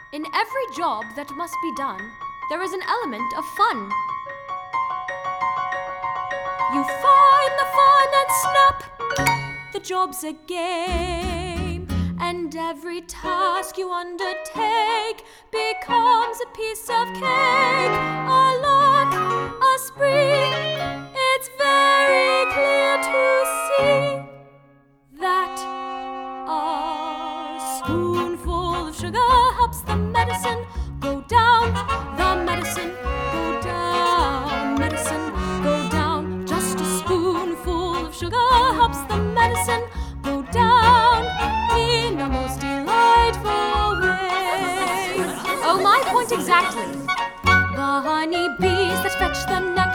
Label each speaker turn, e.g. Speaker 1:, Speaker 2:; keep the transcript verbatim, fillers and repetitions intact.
Speaker 1: In every job that must be done, there is an element of fun. You find the fun and snap, the job's a game, and every task you undertake becomes a piece of cake. A lark, a spring, it's very clear to see that a spoonful of sugar helps the medicine go down, the medicine go down, medicine go down. Just a spoonful of sugar helps the medicine go down in a most delightful way. Oh, my point exactly. The honey bees that fetch the nectar